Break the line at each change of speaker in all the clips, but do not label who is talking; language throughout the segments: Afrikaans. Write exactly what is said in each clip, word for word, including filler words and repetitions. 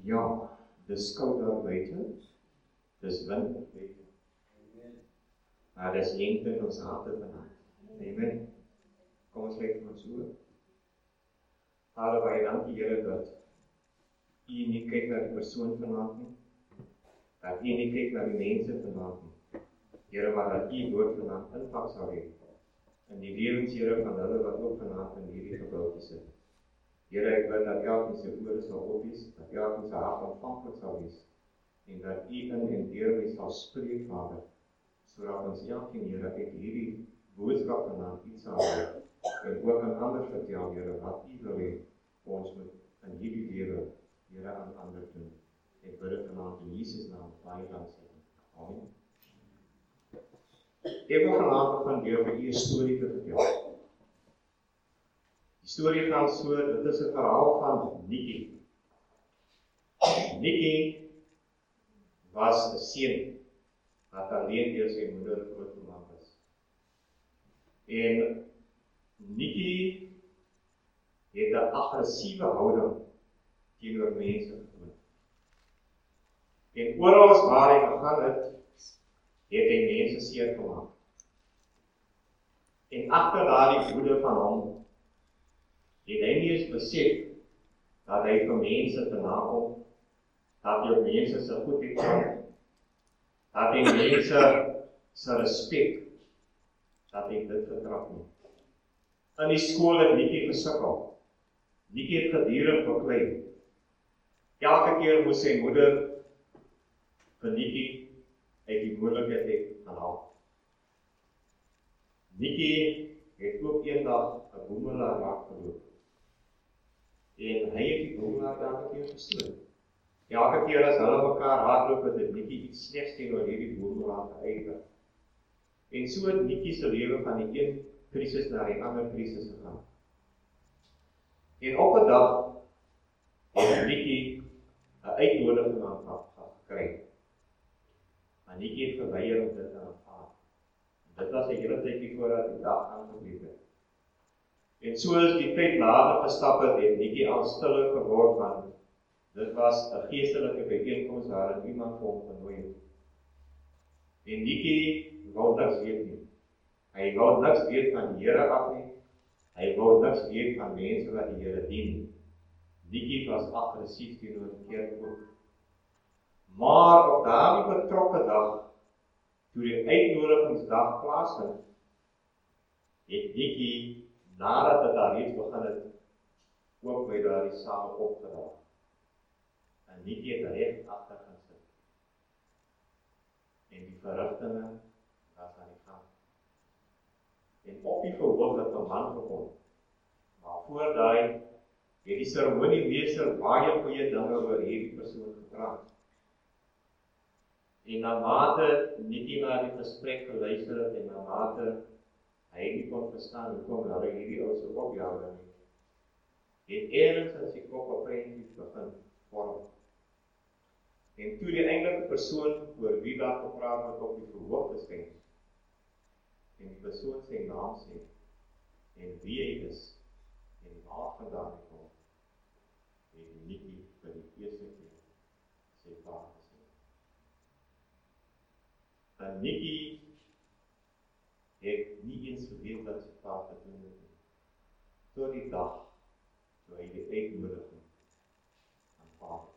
Ja, dis koud daar buite, dis wind buite. Maar dis lente in ons harte vanaand. Amen. Kom ons sluit ons oë. Vader, baie dankie Here dat U nie kyk na die persoon vanaand nie, dat U nie kyk na die mense vanaand nie. Here, maar dat U woord vanaand impak sal hê in die lewens, Here, van hulle wat ook vanaand in hierdie gebouetjie sit. Here, ek bid dat elkeen se ore sal opwees, dat elkeen se hart ontvanklik sal wees, en dat U in en deur my sal spreek, Vader, sodat ons elkeen, Here, uit hierdie boodskap vanaand iets sal leer, en ook aan ander vertel, Here, wat U wil hê ons moet in hierdie lewe, Here, aan ander doen. Ek bid dit vanaand in Jesus naam, baie dankie. Amen. Ek wil vanaand begin deur vir u 'n storie te vertel. Die storie gaan so, dit is 'n verhaal van Nikkie. Nikkie was 'n seun wat alleen deur sy moeder grootgemaak is. En Nikkie het 'n aggressiewe houding teenoor mense getoon. En oral waar hy gegaan het, het hy mense seer gemaak. En agter daardie woede van hom, het hy nie eens besef dat hy vir mense te nakom, dat hy op mense se goedheid kyk, dat hy mense se respek, dat hy dit getrap nie. In die skool het Nikkie gesukkel. Nikkie het gedurig beklei. Elke keer moes sy moeder vir Nikkie uit die moeilikheid het gehaal. Nikkie het ook eendag 'n boemelaar raak geloop. En hy het die boemelaar elke keer gestoot. Elke keer as hulle mekaar hardloop, het Nikkie iets slegs teenoor hierdie boemelaar geuit. En so het Nikkie se lewe van die een krisis na die ander krisis gegaan. En op 'n dag het Nikkie 'n uitnodiging gekry. Maar Nikkie het geweier om dit te aanvaar. Dit was 'n hele tydjie voordat die dag aangebreek het. En soos die tyd nader gestap het, het Nikkie al stiller geword, want dit was 'n geestelike byeenkoms waarin iemand vir hom genooi het. En Nikkie wou niks weet nie. Hy wou niks weet van die Here af nie. Hy wou niks weet van mense wat die Here dien. Nikkie was aggressief teenoor die kerk ook. Maar op daardie betrokke dag, toe die uitnodigingsdag plaasvind, het Nikkie, nadat dit daar reeds begin het, ook by daardie saal opgedaag. En Nikkie het reg agter gaan sit. En die verrigtinge was aan die gang. En op die verhoog het 'n man gekom. Maar voor daai het die seremoniemeester baie goeie dinge oor hierdie persoon gepraat. En na mate Nikkie na die gesprek geluister het en na mate hy nie kon verstaan hoekom hulle hierdie ou so opjaag nie, het eerens in sy kop 'n prentjie begin vorm. En toe die eintlike persoon oor wie daar gepraat het op die verhoog verskyn, en die persoon sy naam sê, en wie hy is, en waar vandaan hy kom, het Nikkie vir die eerste keer sy pa gesê. En Nikkie het nie eens geweet wat sy pa gedoen het nie, tot die dag, toe hy die uitnodiging aanvaar het.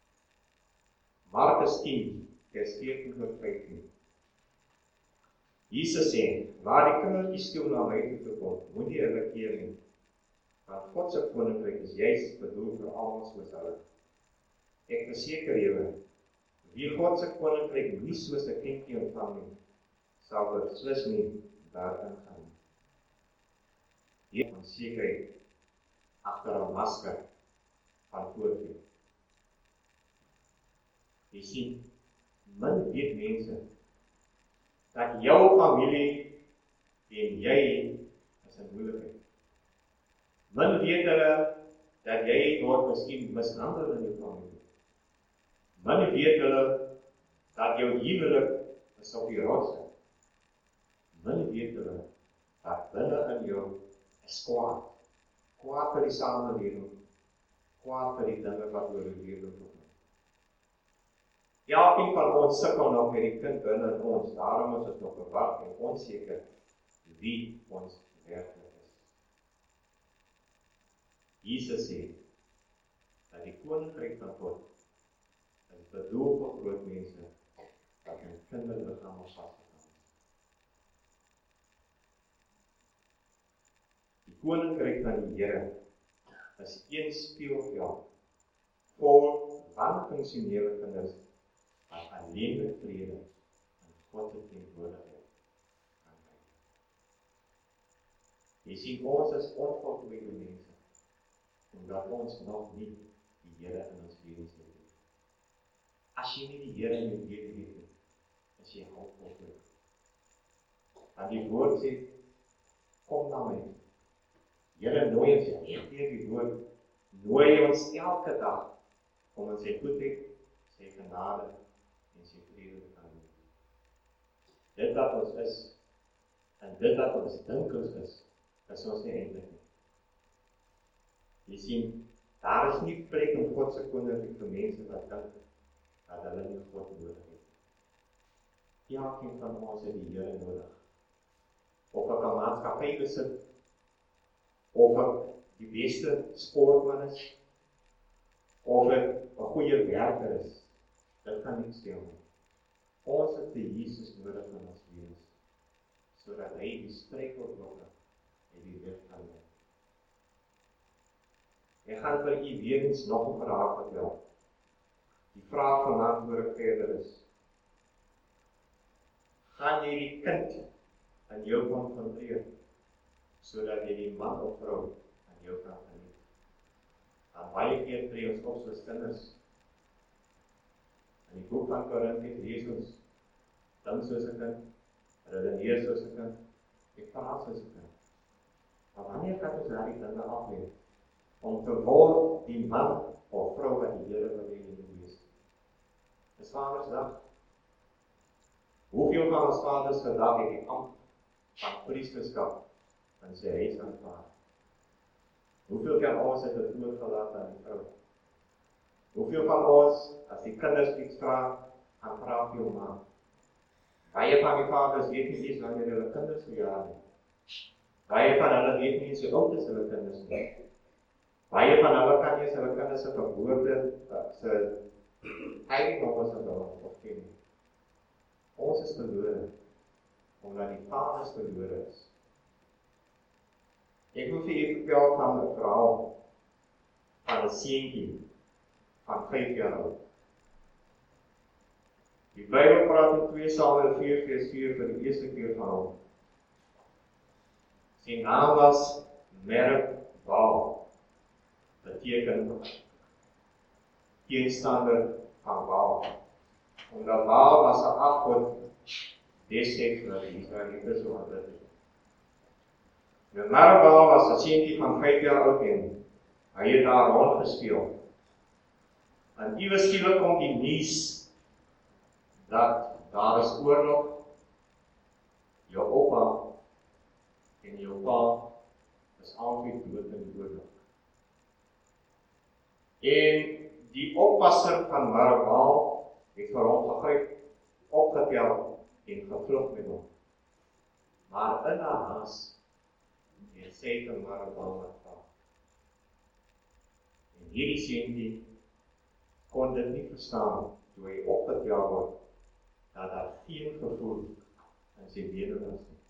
Markus tien, vers veertien tot vyftien. Jesus sê, waar die kindertjies toe na my toe kom, moenie hulle keer nie, want God se koninkryk is juis bedoel vir almal soos hulle. Ek verseker julle, wie God se koninkryk nie soos 'n kindjie ontvang nie, sal beslis nie daarin gaan nie. Hier van sekerheid agter 'n masker van voorgee. Jy sien, min weet mense dat jou familie en jy is 'n moeilikheid. Min weet hulle dat jy word miskien mishandel in jou familie. Min weet hulle dat jou huwelik is op die rots. Min weet hulle dat binne in jou is kwaad. Kwaad vir die samelewing, kwaad vir die dinge wat oor die lewe kom. Elkeen van ons sukkel nog met die kind binne in ons, daarom is ons nog verward en onseker wie ons werklik is. Jesus sê, dat die koninkryk van God is bedoel vir groot mense, wat in kinderliggame vasgevang is. Die koninkryk van die Here is een speelveld vol wanfunksionele kinders wat alleen met vrede en God se teenwoordigheid kan kry. Jy sien, ons is onvoltooide mense, omdat ons nog nie die Here in ons lewens het nie. As jy nie die Here in jou lewe het nie, is jy onvoltooid. Want die woord sê, kom na my. Here nooi ons, ek gee die woord, nooi ons elke dag om in sy goedheid, sy genade en sy vrede te kan doen. Dit wat ons is, en dit wat ons dink ons is, is ons nie eintlik nie. Jy sien, daar is nie plek in God se koninkryk vir mense wat dink dat hulle nie God nodig het. Elkeen van ons het die Here nodig. Of ek 'n maatskappy besit, of ek die beste sportman is, of ek 'n goeie werker is, dit kan nie stel nie. Ons het die Jesus nodig in ons lewens, sodat hy die struikelblokke en die weg kan lei. Ek gaan vir u weer eens nog 'n verhaal vertel. Die vraag vanaand voor ek verder is, gaan jy die kind in jou konfronteer, sodat jy die man of vrou in jou kan geniet? En baie keer tree ons op soos kinders. In die boek van Korintiërs lees ons, dink soos 'n kind, redeneer soos 'n kind, ek praat soos 'n kind. Maar wanneer kan ons daardie dinge afleer, om te word die man of vrou wat die Here wil hê jy moet wees? Dis Vadersdag. Hoeveel van ons vaders vandag het die ambt van priesterskap in sy huis aanvaar? Hoeveel kan ons het dit oorgelaat aan die vrou? Hoeveel van ons, as die kinders iets vra, gaan vra vir jou ma? Baie van die vaders weet nie eens wanneer hulle kinders verjaar nie. Baie van hulle weet nie eens hoe oud is hulle kinders nie. Baie van hulle kan nie eens hulle kinders se geboorte, se eiendomme se datum of ken nie. Ons is verlore, omdat die vaders verlore is. Ek wil vir julle vertel van 'n verhaal van 'n seentjie van vyf jaar oud. Die Bybel praat in twee Samuel vier vers vier vir die eerste keer van hom. Sy naam was Merib-Baal, beteken teenstander van Baal. Omdat Baal was 'n afgod destyds vir die Israeliete so wat dit is. Nou Merib-Baal was 'n seentjie van vyf jaar oud en hy het daar rondgespeel. En iewes skielik kom die nuus dat daar is oorlog, jou oupa en jou pa is albei dood in die oorlog. En die oppasser van Merib-Baal het vir hom gegryp, opgetel en gevlug met hom. Maar in haar haas het sy te Merib-Baal laat val. En hierdie seentjie kon dit nie verstaan toe hy opgetel word, dat daar geen gevoel in sy bene was nie.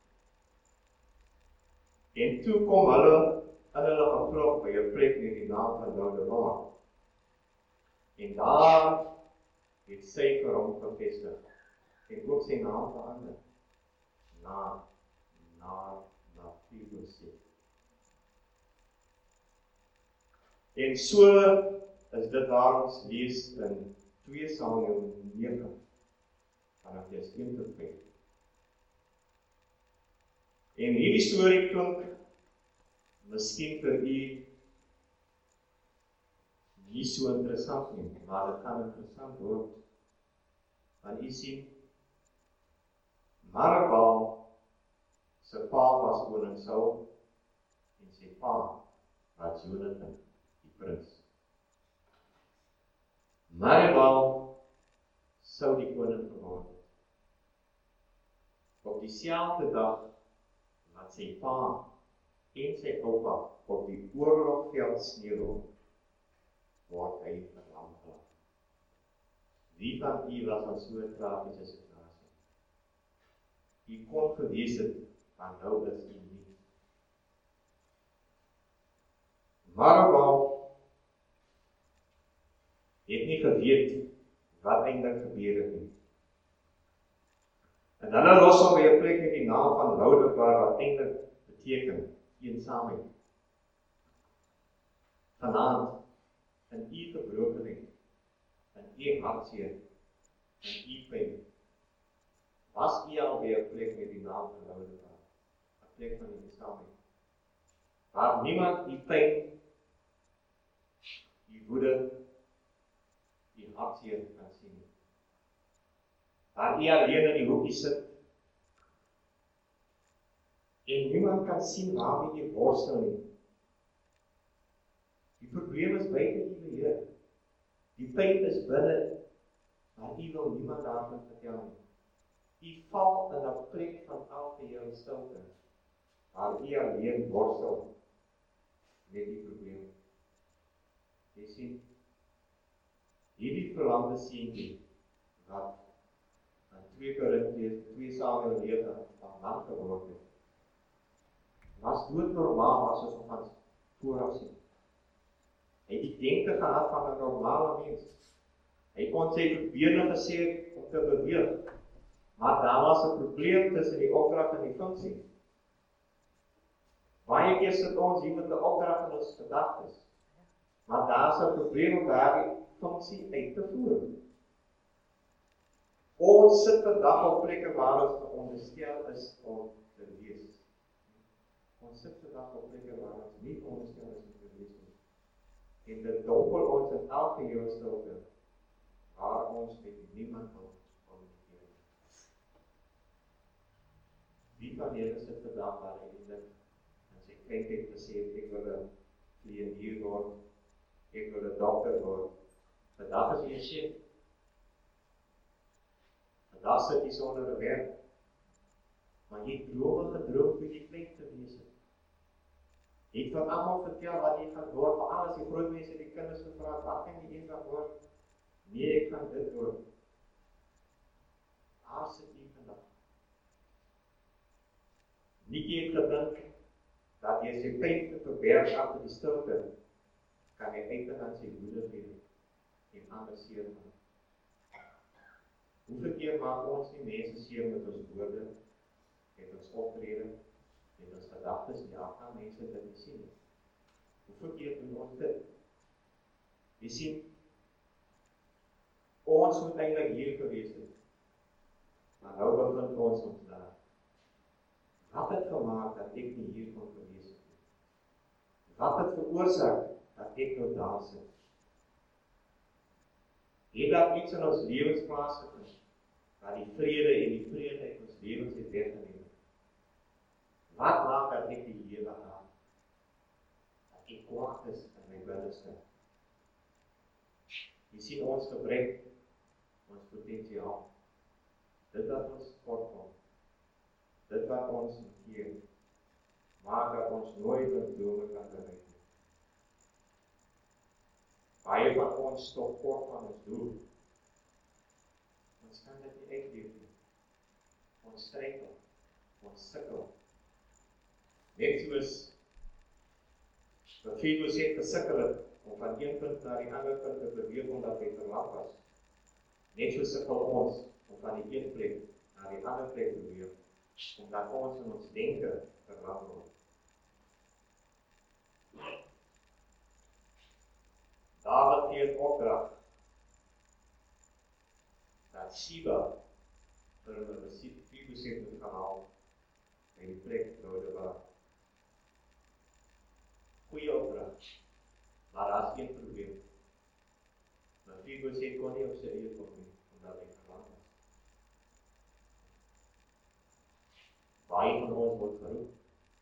En toe kom hulle in hulle gevlug by 'n plek met die naam van Lodebar. En daar het sy vir hom gevestig en ook sy naam verander na na na Mephibosheth. En so is dit waar ons lees in twee Samuel nege vanaf vers een tot vyf. En hierdie storie klink miskien vir u nie so interessant nie, maar dit kan interessant word. Want u sien, Merib-Baal se pa was koning Saul en sy pa was Jonathan, die prins. Merib-Baal sou die koning geword het. Op dieselfde dag wat sy pa en sy oupa op die oorlogveld sneeuwel, word hy verlam gelaat. Wie van u was aan so 'n tragiese situasie? U kon gewees het, maar nou is u nie. Marabel het nie geweet wat eintlik gebeur het nie. En hulle los hom by 'n plek met die naam van Lodebar, wat eintlik beteken eensaamheid. Vanaand, in u gebrokenheid, in u hartseer, in u pyn, was u al by 'n plek met die naam van Lodebar, 'n plek van eensaamheid, waar niemand die pyn, die woede, die hartseer kan sien. Waar u alleen in die hoekie sit, en niemand kan sien waarmee u worstel nie. Die probleem is buite u beheer. Die pyn is binne, maar u wil niemand daarvan vertel nie. U val in 'n plek van algehele stilte, waar u alleen worstel met die probleem. Jy sien, hierdie verlamde seentjie, wat in twee Korintiërs, twee Samuel nege, van man geword het, was doodnormaal as ons van vooraf sien. Hy het die denke gehad van 'n normale mens. Hy kon sy bene gesê het om te beweeg, maar daar was 'n probleem tussen die opdrag en die funksie. Baie keer sit ons hier met 'n opdrag in ons gedagtes, maar daar is 'n probleem om daardie funksie uit te voer. Ons sit vandag op plekke waar ons veronderstel is om te wees. Ons sit vandag op plekke waar ons nie veronderstel is om te wees nie. En dit dompel ons in elke hele stilte, waar ons met niemand wil communiceren. Wie van julle sit vandag waar hy eintlik en sy kind het gesê, ek wil 'n vlieënier word, ek wil 'n dokter word. Vandag is hy 'n chef. Vandag sit hy sonder 'n werk. Maar jy het drome gedroom vir die plek te wees het. Jy het van almal vertel wat jy gaan word, vir alles die groot mense, die kinders gevra, wat kan jy een gaan word? Nee, ek gaan dit word. Waar sit jy vandag? Nikkie het gedink dat jy sy pyn te verberg agter die stilte, kan hy uit aan sy woede gee en ander seer maak. Hoeveel keer maak ons nie mense seer met ons woorde, met ons optrede, met ons gedagtes, en ja, kan mense dit nie sien nie. Hoeveel keer doen ons dit? Jy sien, ons moet eintlik hier gewees het, maar nou bevind ons ons daar. Wat het gemaak dat ek nie hier kon gewees het? Wat het veroorsaak dat ek nou daar sit? Het daar iets in ons lewens plaasgevind, waar die vrede en die vrede uit ons lewens het weggeneem? Wat maak dat ek die lewe aan? Dat ek kwaad is in my binneste? Jy sien ons gebrek, ons potensiaal. Dit wat ons kortkom, dit wat ons keer, maak dat ons nooit ons drome kan bereik. Baie van ons stop kort van ons doel. Ons kan dit nie uitleef nie. Ons struikel, ons sukkel. Net soos Mephibosheth sê gesukkel het om van een punt na die ander punt te beweeg omdat hy verlam was. Net so sukkel ons om van die een plek na die ander plek te beweeg, omdat ons in ons denke verlam word. Dawid gee 'n opdrag dat Siba vir hulle Mephibosheth moet gaan haal by die plek Lodebar. Goeie opdrag, maar daar is een probleem. Mephibosheth kon nie op sy eie kom nie, omdat hy verlam was. Baie van ons word geroep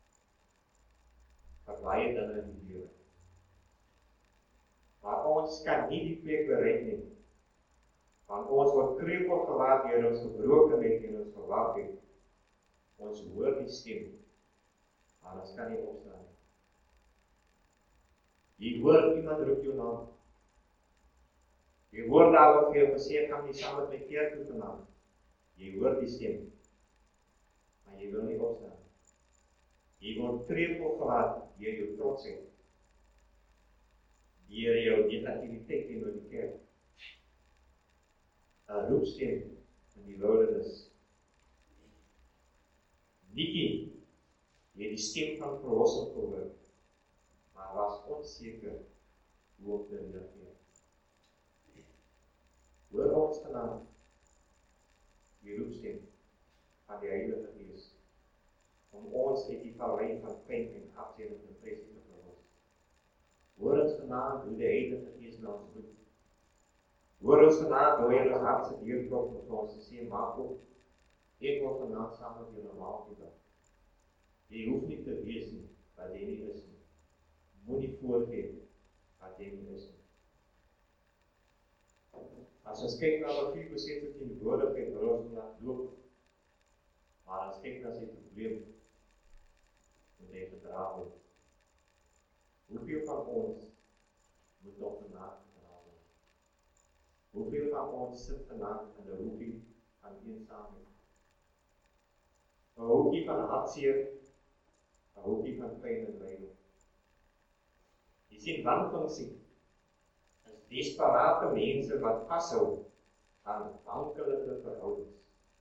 vir baie dinge in die lewe. Maar ons kan nie die plek bereik nie, Want ons word krepeel gelaat deur ons gebrokenheid en ons verwardheid. Ons hoor die stem, maar ons kan nie opstaan nie. Jy hoor iemand roep jou naam. Jy hoor daar wat vir jou gesê, gaan nie saam met my kerk toe vanaand. Jy hoor die stem, maar jy wil nie opstaan nie. Jy word krepeel gelaat deur jou trotsheid, deur jou negativiteit teenoor die kerk. 'n Roepstem in die wildernis. Nikkie het die stem van verlossing gehoor, maar was onseker hoe om te reageer. Hoor ons vanaand die roepstem van die Heilige Gees om ons uit die vallei van pyn en hartseer en depressie te verlos. Hoor ons vanaand hoe die Heilige Gees na ons roep. Hoor ons vanaand hoe hy in ons hart se deur klop om vir ons te sê, maak op, ek wil vanaand saam met julle maaltyd bid. Jy hoef nie te wees nie, wat jy nie is nie. Moenie voorgee wat jy nie is nie. As ons kyk na wat vier besette teenwoordigheid, wil ons vandag loop, maar as kyk na sy probleem, moet hy gedra word. Hoeveel van ons moet nog vandaag gedra word? Hoeveel van ons sit vandaag in die hoekie van eensaamheid? 'n Hoekie van hartseer, 'n hoekie van pyn en lyding. Jy sien, wanfunksie is desperate mense wat vashou aan wankelende verhoudings.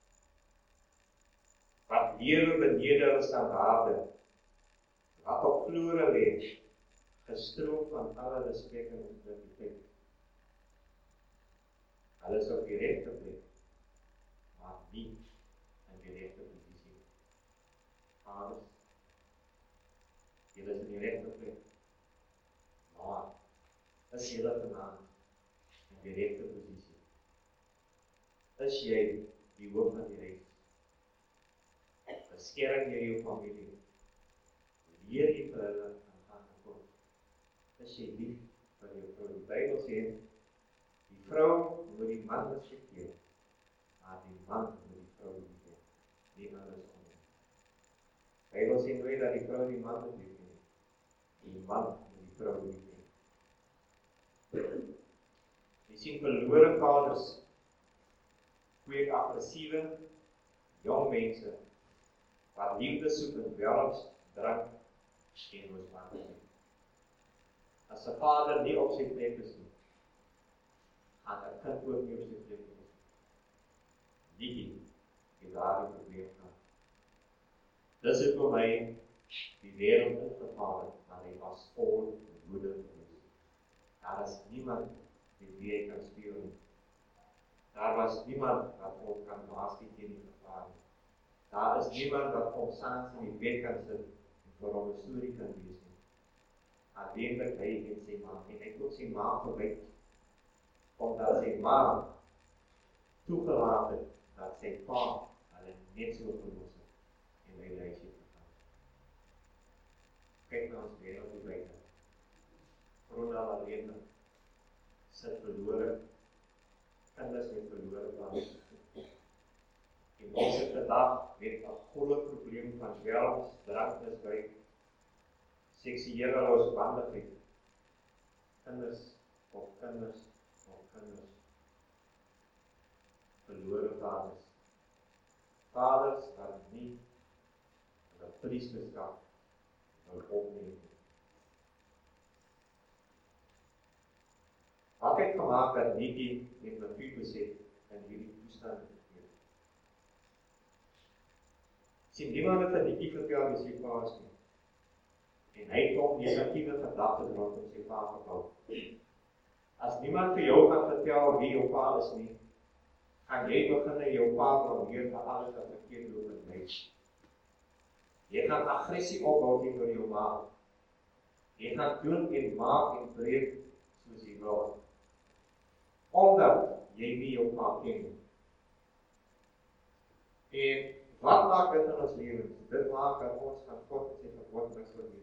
Wat lewe benede hulle standaarde, wat op vloere lê, gestroop van alle respek en integriteit. Hulle is op die regte plek, maar nie in die regte posisie. Vaders, julle is in die regte plek, maar is julle vanaand in die regte posisie? Is jy die hoof van die reis? Beskerm jy jou familie? Leer jy vir hulle aan gaan God? Is jy lief vir jou vrou? Die Bybel sê, die vrou moet die man respekteer, maar die man moet die vrou lief hê, nie andersom nie. Die Bybel sê nooit dat die vrou die man moet lief hê, die man moet die vrou lief hê. Jy sien, verlore vaders kweek aggressiewe jong mense wat liefde soek in dwelms, drank en losbandigheid. As 'n vader nie op sy plek is nie, gaan 'n kind ook nie op sy plek is. Nikkie het daar die probleem gehad. Dis het vir my die wêreld ingevaar, maar hy was vol woede geweest. Daar is niemand die wie kan speel nie. Daar was niemand wat ons kan waarsku teen die gevaar nie. Daar is niemand wat ons saans in die bed kan sit en vir hom 'n storie kan lees nie. Alleenlik hy en sy ma, en ek wil sy ma verwyk, omdat sy ma toegelaat het dat sy pa hulle net so verlos het en by die huis het gegaan. Kyk na ons wêreld die buite. Ronald alleen sit verlore, kinders met verlore plans. Die mense vandag met 'n groot probleem van dwelms, drankmisbruik, seksuele losbandigheid. Kinders of kinders of kinders. Verlore vaders. Vaders wat nie hulle priesterskap wil opneem nie. Wat het gemaak dat Nikkie en Mephibosheth in hierdie toestand het? Sien, niemand het aan Nikkie vertel wie sy pa is nie. En hy het ook negatiewe gedagtes rondom sy pa gebou. As niemand vir jou gaan vertel wie jou pa is nie, gaan jy begin in jou pa blameer vir alles wat verkeerd loop in my. Jy gaan aggressie opbou teenoor jou ma. Jy gaan doen en maak en breek soos jy wil. Omdat jy nie jou pa ken nie. En wat maak dit in ons lewens? Dit maak dat ons van God en sy verbod niks wil weet.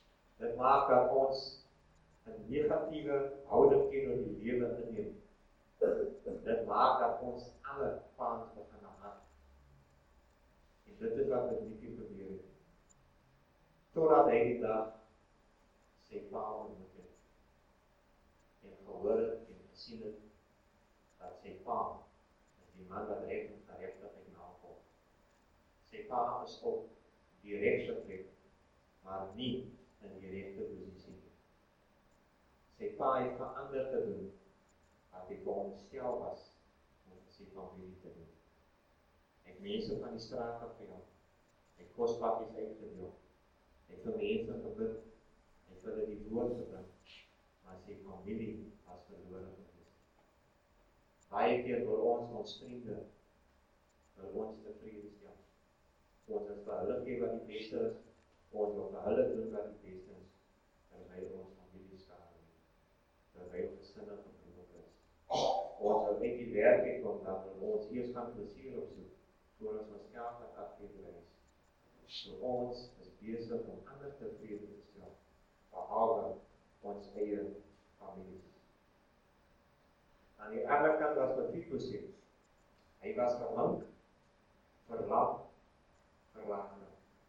Dit maak dat ons 'n negatiewe houding teenoor die lewe inneem. Dit maak dat ons alle paans begin haat. En dit is wat met Nikkie gebeur het. Totdat hy die dag sy pa ontmoet het. En gehoor het en gesien het dat sy pa is die man wat reg en gerechtigheid navolg. Sy pa is op die regte plek, maar nie in die regte posisie. Sy pa het verander gedoen wat hy veronderstel was om vir sy familie te doen. Hy het mense van die straat afgehaal, hy het kospakkies uitgedeel, hy het vir mense gebid, hy het vir hulle die woord gebring, maar sy familie was verlore gewees. Baie keer wil ons ons vriende, wil ons tevrede stel. Ons is vir hulle gee wat die beste is, ons wil vir hulle doen wat die beste is, terwyl ons familie skade het, terwyl gesinne gebroken is. Ons wil net die werk het, want dan wil ons eers gaan plesier opsoek, voor ons ons geld wat afgewees. So ons is besig om ander tevrede te stel, behalwe ons eie families. Aan die ander kant was Mephibosheth. Hy was verlang, verlam, verlangend.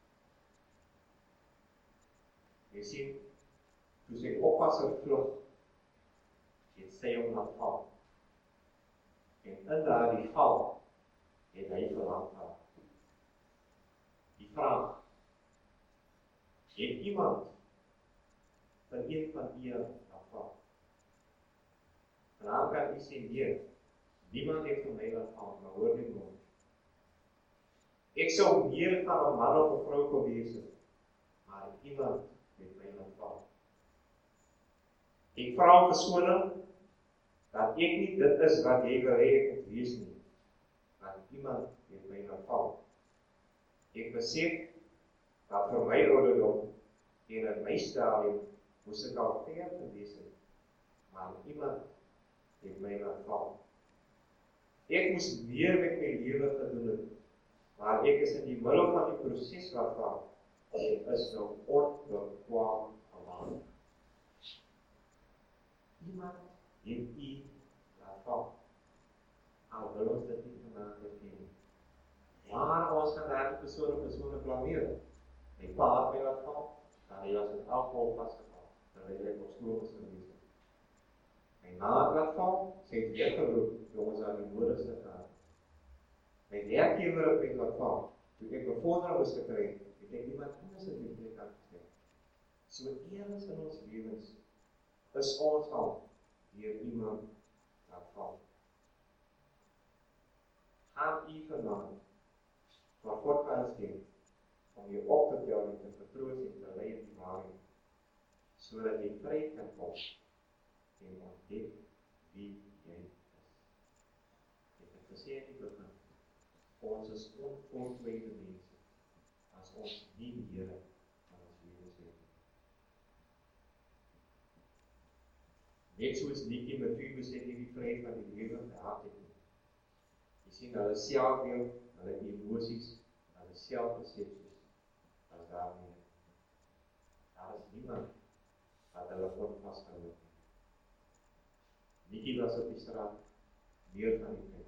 Jy sien, toe sy oppasser vlug, het sy hom laat val. En in daardie val, het hy verlang gehad. Die vraag, het iemand vir een van u laat val? Vanavond kan u sê, nee, niemand het vir my laat val, maar hoor nie mooi. Ek sou meer van 'n man of 'n vrou kon wees, maar iemand het my laat val. Ek vra om verskoning, dat ek nie dit is wat jy wil hê ek moet wees nie, want iemand het my laat val. Ek besef dat vir my ouderdom en in my stadium moes ek al ver gewees het, maar iemand het my laat val. Ek moes meer met my lewe gedoen het, maar ek is in die middel van die proses waarvan ek is nou onbekwaam gewaan. Iemand het u laat val. Al wil ons dit nie vanavond herken. Maar ons gaan daar persoon op persoon blameer. My pa het my laat val, dan hy was in alcohol vastgeval, terwyl ek op school was gewees het. My ma het laat val, sy het weer geroep, toe ons aan die moedigste gaan. My werkgewer het my laat val, toe ek bevordering moes gekry, het ek iemand anders in die plek aangestel. So eerens in ons lewens is ons al deur iemand laat val. Gaan u vanaand vir God kans gee om jou op te tel en te vertroos en te lei in die waarheid, sodat jy vry kan kom en ontdek wie jy is. Ek het gesê in die begin, ons is onvoortwyde mense, as ons nie die Here van ons lewens het. Net soos Nikkie Mephibosheth nie die vryheid van die lewe gehad het nie. Jy sien, hulle selfbeeld, hulle emosies, hulle selfpersepsies, as daarmee. Daar is niemand wat hulle God vastgehou het. Nikkie was op die straat, meer van die tyd.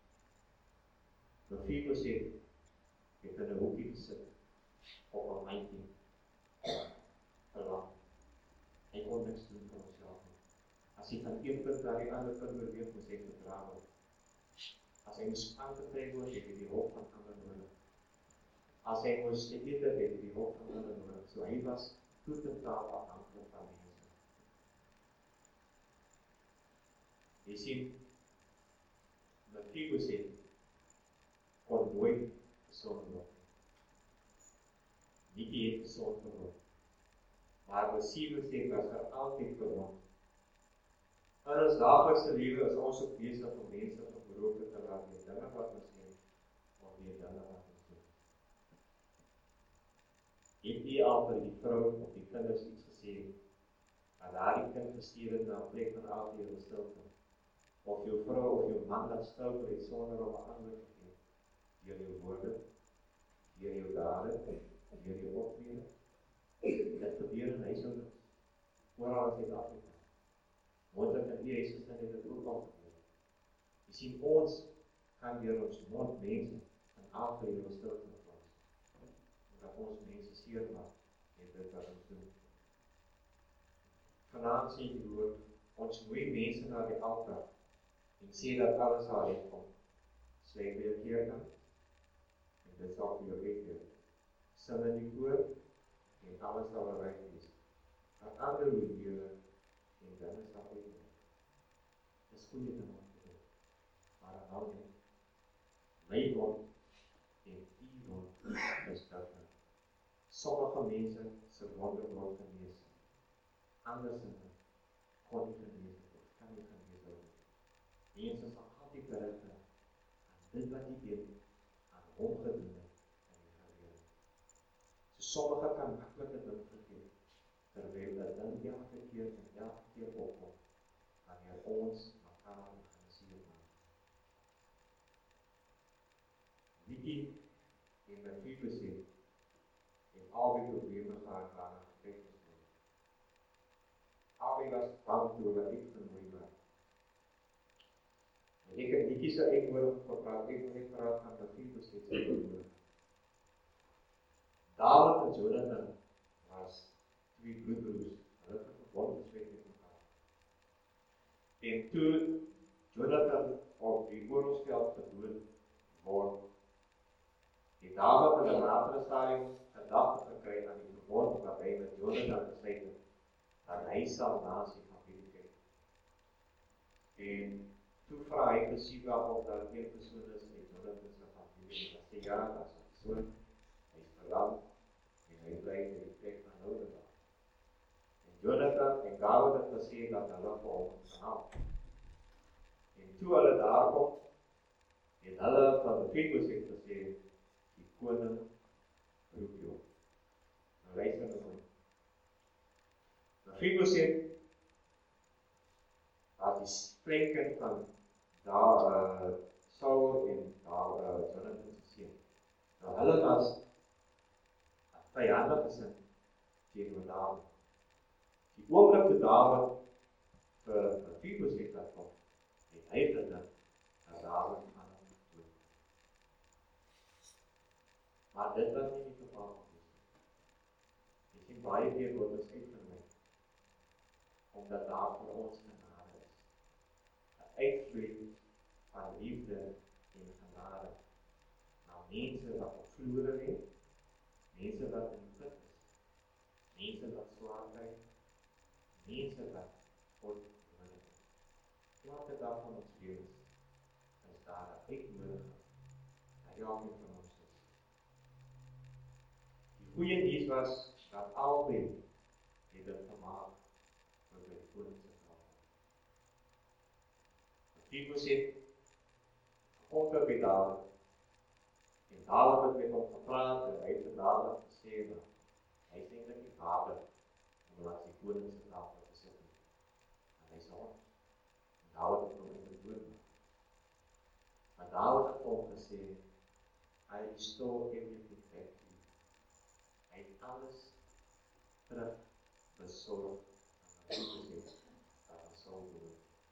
Mephibosheth het in 'n hoekie gesit, op 'n mandjie, verlang. Hy kon niks doen vir homself nie. As hy van een punt na die ander punt beweeg, moes hy gedra word. As hy moes aangetrek word, het hy die hulp van ander nodig. As hy moes ete, het hy die hulp van ander nodig. So hy was totaal afhanklik van mense. Jy sien, Mephibosheth kon nooit gesond word. Nikkie het gesond geword. Maar Mephibosheth was vir altyd verwond. In ons daaglikse lewe is ons ook besig om mense gebroken te laat deur dinge wat ons sê, of deur dinge wat ons doen. Het u al vir die vrou of die kinders iets gesê, dat daardie kind gestuur het na 'n plek van altyd stilte, of jou vrou of jou man dat stil het sonder om 'n antwoord te gee, deur jou woorde, deur jou dade, deur jou optrede. Dit gebeur in huishoudings, oral in Suid-Afrika. Moontlik in die huisgesin het dit ook al gebeur. sien ons kan deur ons mond mense in afleer ons stil te plaas. Dat ons mense seermaak met dit wat ons doen. Vanaand sê die woord, ons nooi mense na die altaar en sê dat alles sal regkom. Sê weer keer dan, en dit sal vir jou uitweer. Sing in die koor, en alles sal reg wees. Dat ander hoe lewe, en dinge sal uitweer. Dis goeie ding om te doen. Maar dan hou nie. My wond, en die wond, is different. Sommige mense se wonde word genees. Anders in kon nie genees word, of kan nie genees word. Mense sal altyd terug aan dit wat die Heer aan hom gedoen het in die verlede. So sommige kan maklike ding vergeet, terwyl dat dan elke keer en elke keer opkom, wanneer ons mekaar gaan seermaak. Nikkie en Mephibosheth en albei probleme gehad waar geveg is word. Albei was bang toe hulle uitgenooi word. En ek het Nikkie se uitnodiging gepraat, ek wil net praat van Mephibosheth se uitnodiging. Dawid en Jonathan was twee bloedbroers, hulle het verbond gesluit met mekaar. En toe Jonathan op die oorlogsveld gedood word, die Dawid in 'n latere stadium gedagte gekry aan die verbond wat hy met Jonathan gesluit het, dat hy sal na sy familie kyk. En toe vra hy vir Siba of daar een persoon is uit Jonathan se familie, en hy sê ja, dat is 'n persoon, hy is verlang, en hy bly in die plek van Lodebar. En Jonathan en Dawid het gesê dat hulle vir hom gaan haal. En toe hulle daar kom, het hulle van Mephibosheth gesê, die koning roep jou. Nou luister nou goed. Mephibosheth was die spreekkind van daar uh, Saul en daar uh, Jonathan se seun. Nou hulle was vyandig gesin teenoor Dawid. Die oomblik toe Dawid vir Mephibosheth laat kom, het hy gedink dat Dawid gaan hom dood. Maar dit was nie die geval gewees. Jy sien baie keer word ons uitgenooi, omdat daar vir ons genade is. 'n Uitvloei van liefde en genade na mense wat op vloere lê, mense wat in put is, mense wat swaar kry, mense wat God nodig het. Elke dag van ons lewens is daar 'n uitnodiging na elkeen van ons. Die goeie nuus was dat albei het dit gemaak vir die koning se tafel. Mephibosheth kom tot by Dawid, en Dawid het met hom gepraat, en hy het vir Dawid gesê dat hy is eintlik nie waardig om langs die koning se tafel te sit nie. En hy sê ons. En Dawid het hom eintlik doodmaak. Maar Dawid het hom gesê, I restore everything back to you. Hy het alles terug besorg aan Mephibosheth wat ons sal doen.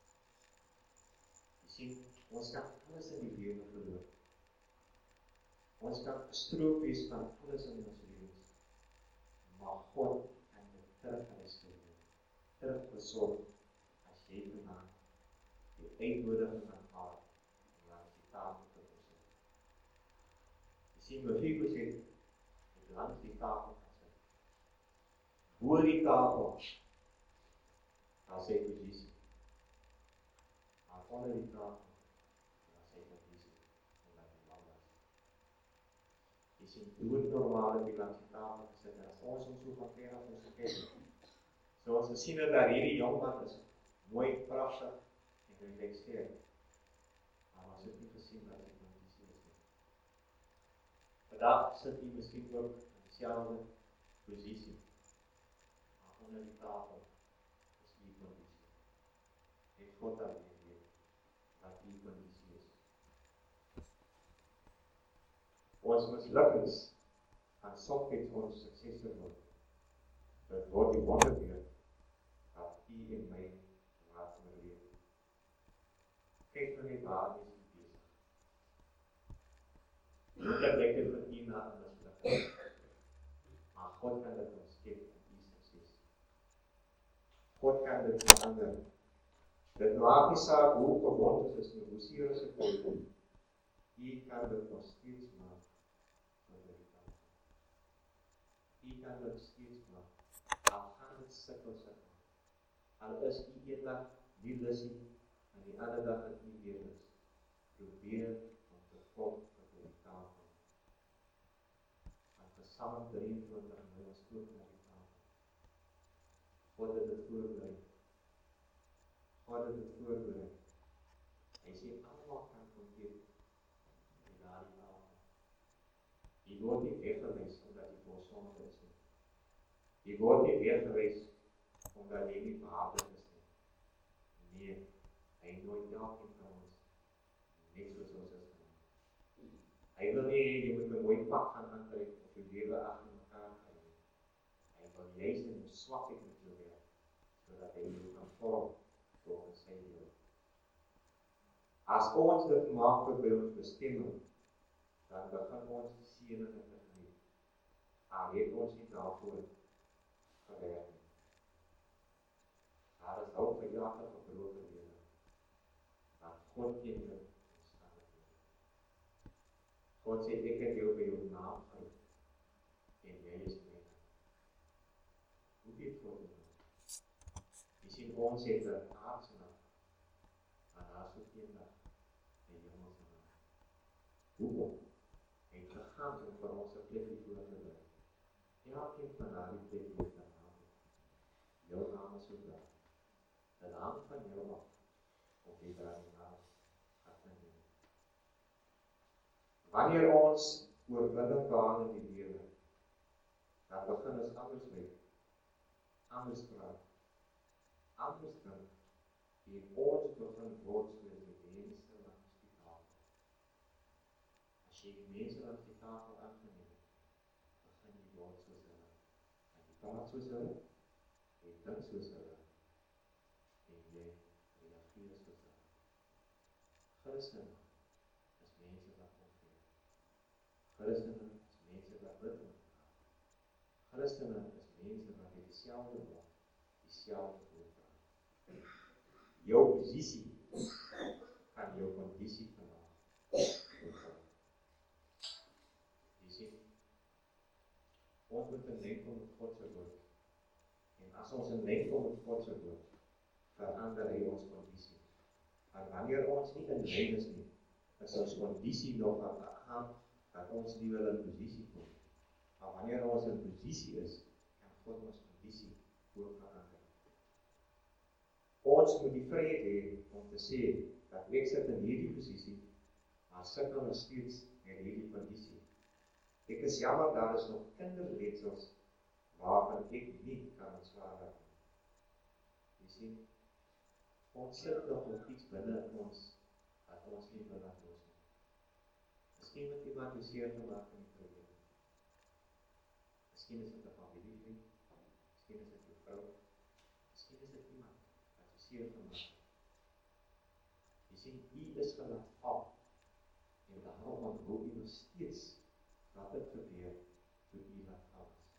Jy sien, ons kan alles in die lewe verloor. Ons kan gestroop wees van alles in ons lewens. Maar God kan dit terug restaureer, terug besorg as jy vanaand die uitnodiging aanvaar om langs die tafel te besit. Jy sien, Mephibosheth het langs die tafel gesit. Voor die tafel was sy posisie. Maar onder die tafel was sy posisie, omdat hy lang was. Jy sien, doodnormaal het hy langs die tafel gesit, en as ons ons so van ver af ons gekeer. So ons gesien het dat hierdie jongman is mooi, pragtig en hy lyk sterk. Maar ons het nie gesien wat sy kondisie is nie. Vandag sit hy miskien ook in dieselfde posisie, maar onder die tafel is die kondisie. Het God alleen weet wat die kondisie is. Ons mislukkings gaan soms ons suksesse word. Dit word die wonderwerk wat U en my laat oorleef. Kyk nou net waar is die besig. Dit het lekker verdien na in mislukking. Maar God kan dit ons skep in die sukses. God kan dit verander. Dit maak nie saak hoe gewond is, hoe seer is het ook. Hy kan dit nog steeds maak. Hy kan dit steeds maak. Al gaan dit sikkel sikkel. Al is die een dag die lusie, en die ander dag het nie weer is. Probeer om te volg wat jy tafel. Want Psalm drieëntwintig nou is ook na die tafel. God het dit voorbereid. God het dit voorbereid. Hy sê allemaal kan kom eet en na die tafel. Jy word nie weggewys omdat jy voor sonde is nie. Jy word nie weggewys omdat jy nie behaardig is nie. Nee, hy nooit elkeen van ons net soos ons is gemaak. Hy wil nie, jy moet 'n mooi pak gaan aantrek of jy lewe agter mekaar kry. Hy wil juist in jou swakheid met jou werk, sodat hy jou kan vorm volgens sy wil. As ons dit maak vir by ons bestemming, dan begin ons die seëninge te geniet. Al het ons nie daarvoor gewerk nie. Daar is ook vir jare gebroken lewe, want God ken jou omstandighede. God sê, ek het jou by jou naam geroep, en jy is myne. Hoe weet God dit nou? Jy sien, ons het 'n aardse naam, maar daar is ook een dag, 'n hemelse naam. Hoekom? Hy het gegaan om vir ons 'n plekkie voor te berei. Elkeen van daardie plek het 'n naam. Jou naam is ook daar. De naam van jou af, of jy daar die naam gaat neem. Wanneer ons oorwinning behaal in die lewe, dan begin ons anders leef, anders praat, anders dink, en ons begin word soos die mense langs die tafel. As jy die mense langs die tafel aangeneem het, begin jy word soos hulle. En jy praat soos hulle, jy dink soos hulle, en jy reageer soos hulle. Christene is mense wat omgeef. Christene is mense wat bid met mekaar. Christene is mense wat met dieselfde mond, dieselfde woord praat. Jou posisie kan jou kondisie verlaag. Jy sien, ons moet in lengte met God se woord. En as ons in lengte met God se woord, verander hy ons kondisie. Maar wanneer ons nie in lyn is nie, is ons kondisie nog aan die gang, dat ons nie wil in posisie kom. Maar wanneer ons in posisie is, kan God ons kondisie ook verander. Ons moet die vryheid hê om te sê, dat ek sit in hierdie posisie, maar sukkel nog steeds met hierdie kondisie. Ek is jammer, daar is nog kinderletsels, waarvan ek nie kan ontslaan raak nie. Jy sien, ons sit nog op iets binne in ons, wat ons nie wil laat los nie. Miskien moet iemand jou seer gemaak in die verlede. Miskien is dit 'n familievriend, miskien is dit jou vrou, miskien is dit iemand wat jou seer gemaak het. Jy sien, u is gelaat val, en daarom onthou u nog steeds wat het gebeur toe u laat val is.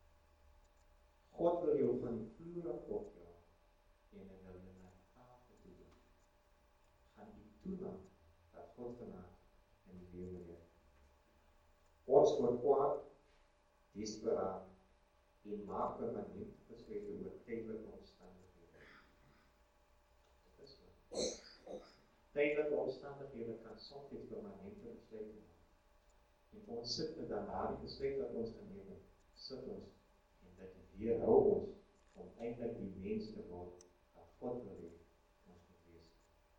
God wil jou van die vloer af opjaag, en hy wil jou na die tafel toe doen. Gaan u toelaat dat God vanavond in die lewe leef. Ons word kwaad, desperaat, en maak permanent besluite oor tydelike omstandighede. Dit is wat. Tydelike omstandighede kan soms permanente besluite maak. En ons sit met dan daardie besluit wat ons geneem het, sit ons, en dit weerhou ons, om eintlik die mens te word, wat God wil hê, ons moet wees.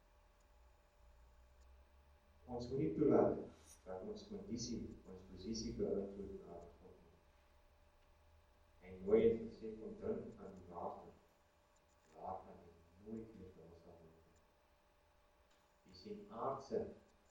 Ons moet nie toelaat, dat ons kondisie, ons posisie beïnvloed na God nie. En mooi het gesê, kom drink van die water, waarvan jy nooit meer vir ons sal word nie. Jy sien, aardse,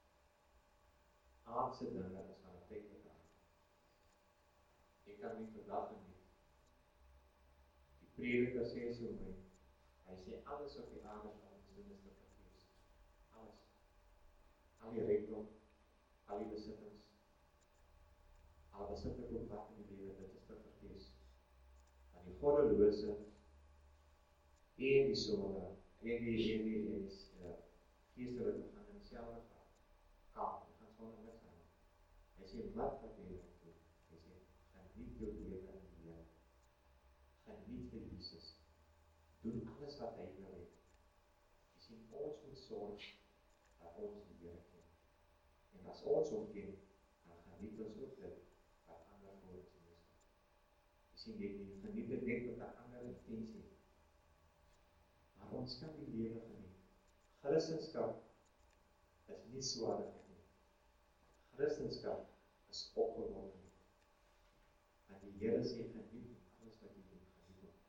aardse dinge is van 'n tydelike aard. Ek kan nie vandag nie. Die prediker sê so mooi, hy sê alles op die aarde sal ons doen is te vergeefs. Alles. Al die rykdom, al die besittings, al besit ek ook wat in die lewe, dit is te vergees. Want die goddelose en die sonde, en die, en die, en die, uh, geestelike gaan in dieselfde gaan. Kaap, die gaan sonder niks aan. Hy sê, wat wat jy moet doen? Hy sê, geniet jou lewe in die Here. Geniet vir Jesus. Doen alles wat hy wil hê. Jy sien, ons moet sorg dat ons die Here ken. En as ons hom ken, dan geniet ons ook dit wat ander voor ons is. Jy sien, jy geniet dit net met 'n ander intensie. Maar ons kan die lewe geniet. Christendom is nie swaarder nie. Christendom is opgewonde. En die Here sê geniet alles wat jy doen, geniet hom.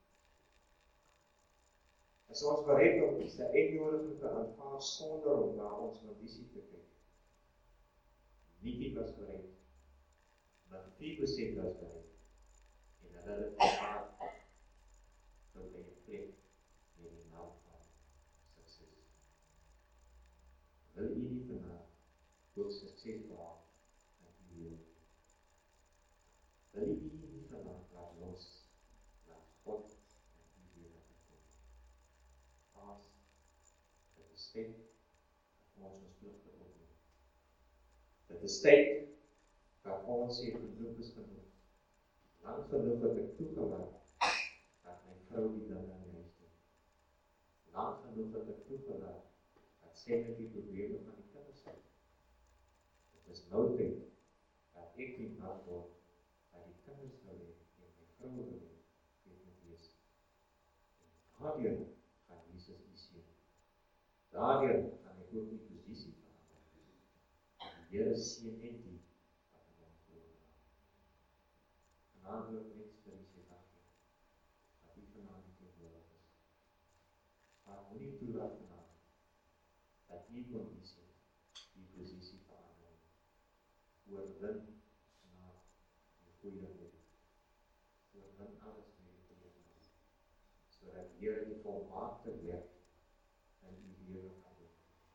As ons bereid om die uitnodiging te aanvaar sonder om na ons kondisie te kyk. Nikkie was bereid, maar Mephibosheth was bereid. En hulle het gevaar tot by 'n plek met die naam van sukses. Wil jy nie vandaag ook sukses behaal in die lewe? Wil jy nie vandaag laat los, laat God in die lewe kom? As dit is tyd dat ons ons plig beoefen. Dit is tyd dat ons sê genoeg is genoeg. Lang genoeg het ek toegelaat dat my vrou die dinge in die huis doen. Lang genoeg het ek toegelaat dat sy met die probleme van die kinders het. Dit is nou tyd dat ek die man word dat die kinders wil hê en my vrou wil hê weet moet wees. En daardeur gaan Jesus u seën. Daardeur gaan ek ook die posisie verander. Die Here seën net die wat in hom glo. Vanaand wil ek net vir u sê dankie dat u vanaand nie teenwoordig is. Maar moenie toelaat vanaand dat u kondisie die posisie verander. Oorwin vanaand die goeie wil. Oorwin alles met die goeie wil. Sodat die Here die volmaakte werk in u lewe kan doen.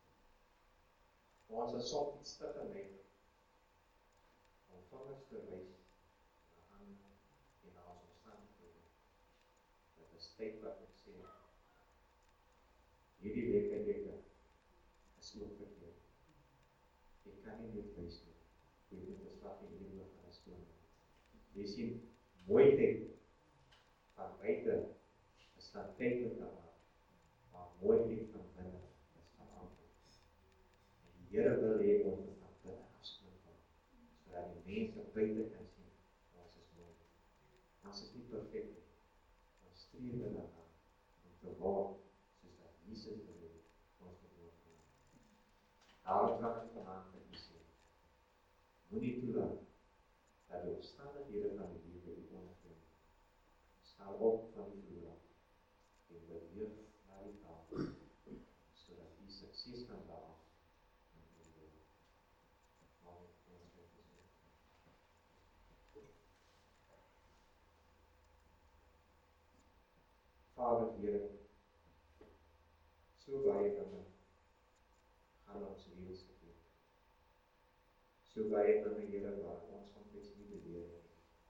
Ons is soms iets te geneig om vingers te wys na ander en na ons omstandighede. Dit is tyd wat ek sê, hierdie week en weke is ook verkeerd. Ek kan nie net wys nie. Ek weet dit is wat die lewe van ons doen. Jy sien, mooiheid van buite is van tydlik aan, maar mooiheid van binne is van altyd. En die Here wil hê ons moet van binne afskoon kom, sodat die mense buite kan sien, ons is mooi. Ons is nie perfek nie. Ons streef daarna om te word soos dat Jesus wil hê, ons moet word. Daarom kan ek vanaand vir u sê, moenie toelaat dat die omstandighede van die lewe u onderneem. Staan op van die vloer af en beweeg na die tafel, sodat u sukses kan behaal in die lewe. Amen. Vader, Here, so baie dinge gaan ons lewens gebeur. So baie dinge, Here, waar ons soms nie beweeg nie.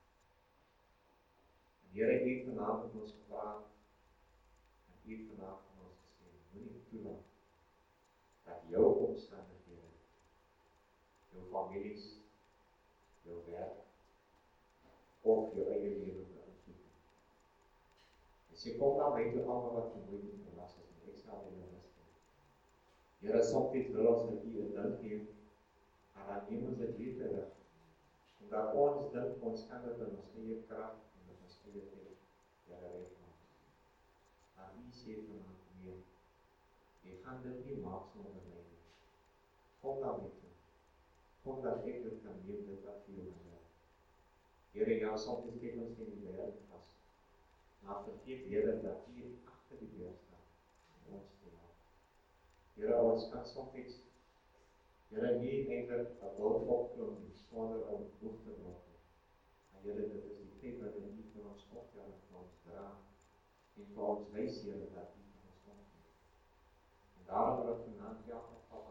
En Here, u het vanaand met ons gepraat, en u het vanaand met ons gesê, moenie toelaat dat jou omstandighede, jou families, jou werk, of jou eie lewe beïnvloed. En sê, kom na my toe almal wat vermoeid en belas is, en ek sal julle rus gee. Here, soms wil ons dat u 'n ding gee, maar dan neem ons dit weer terug. Omdat ons dink, ons kan dit in ons eie krag en in ons eie tyd, Here, regmaak. Maar u sê vanaand nee, jy gaan dit nie maak sonder my nie. Kom na my toe. Kom dat ek dit kan neem, dit wat vir jou is. Here, ja, soms kyk ons in die wêreld vas. Maar vergeet, Here, dat u agter die deur staan om ons te help. Here, ons kan soms, Here, nie eintlik 'n wil opklom nie, sonder om hoef te word. Maar Here, dit is die tyd wat u vir ons optel en vir ons dra, en vir ons wys, Here, dat u vir ons omgee. En daarom wil ek vanaand elke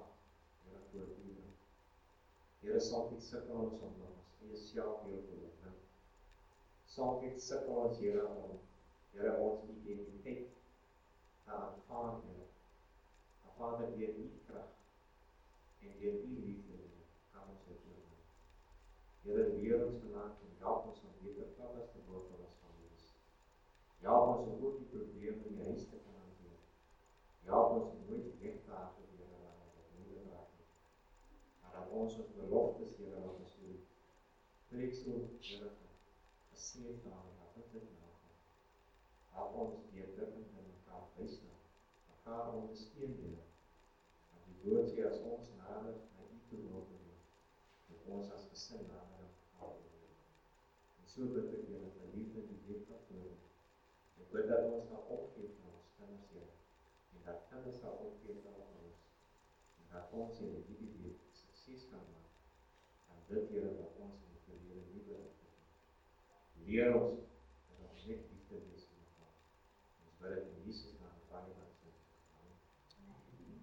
voor U bring. Here, soms sukkel ons om na ons eie selfbeeld te bring. Soms sukkel ons, Here, om Here ons identiteit te aanvaar, Here. Maar Vader, deur U krag en deur U liefde, Here, kan ons dit doen. Here, leer ons vanaand en help ons om beter kinders te word van ons families. Help ons om ook die probleme in die huis te kan hanteer. Help ons om nooit weg te haal te Here, wanneer dit moeilik raak nie. Maar dat ons ons beloftes, Here, wat ons doen, preek so, Here, gesê daar, dat ons dit nagaan. Help ons deur dit in mekaar wys na, mekaar ondersteun, Here. Want die woord sê, as ons nader na U toe word, dat ons as gesin nader aan U word. En so bid ek, Here, vir liefde die week van voor. Ek bid dat ons sal opgee vir ons kinders, Here. En dat kinders sal opgee vir ons. En dat ons, Here, hierdie week sukses kan maak. En dit, Here, dat ons in die verlede nie bereik het. Leer ons dat ons net liefde wees vir mekaar. Ons bid dit in Jesus naam, baie dankie. Amen.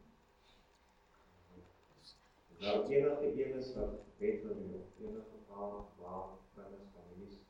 Nou enige een is wat weet wil doen, enige waar, waar, kinders, families,